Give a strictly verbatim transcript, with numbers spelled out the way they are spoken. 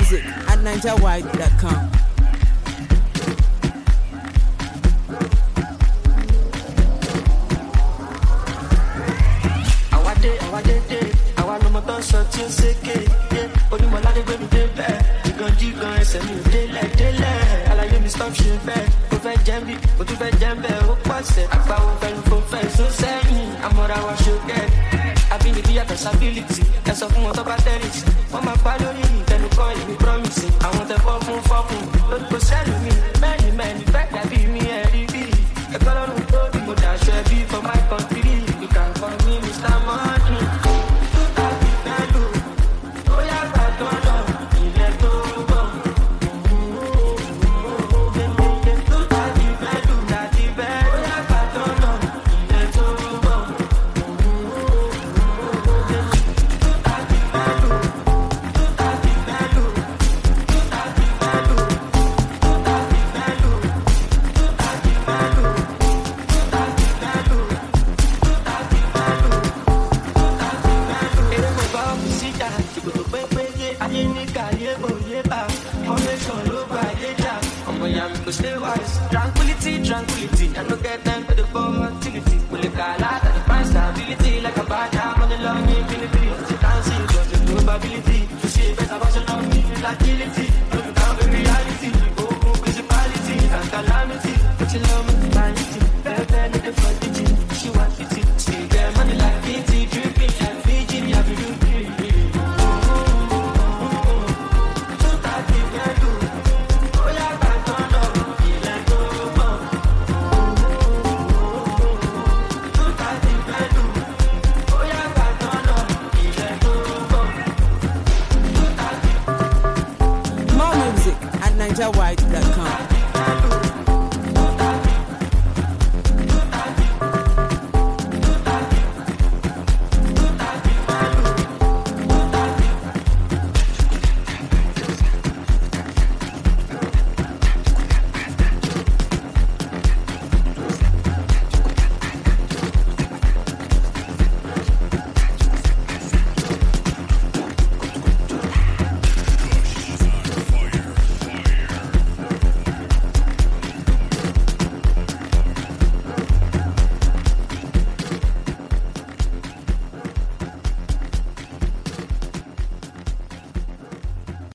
music at niger wide dot com. Sọ tí ó ṣèké yé onímọ̀ládé gbé mi débẹ̀ jígan jígan ẹsẹ̀ mi ò délẹ̀ délẹ̀ àlàyé mi stop ṣe bẹ́ẹ̀ mo fẹ́ jẹ́ bí mo tún fẹ́ jẹ́ bẹ́ẹ̀ ó pọ̀sẹ̀ àgbáwo fẹ́nu kó fẹ́ sún sẹ́yìn àmọ́ra wa ṣókẹ́ àbínibí yàtọ̀ sábìlìtì ẹ sọ fún wọn tó bá tẹ́rìsì wọ́n máa pa lórí ìtẹnukọ́ ìwé promise àwọn tẹ fọ́ fún fọ́kùn lórí kò sẹ́lù mi mẹ́rin.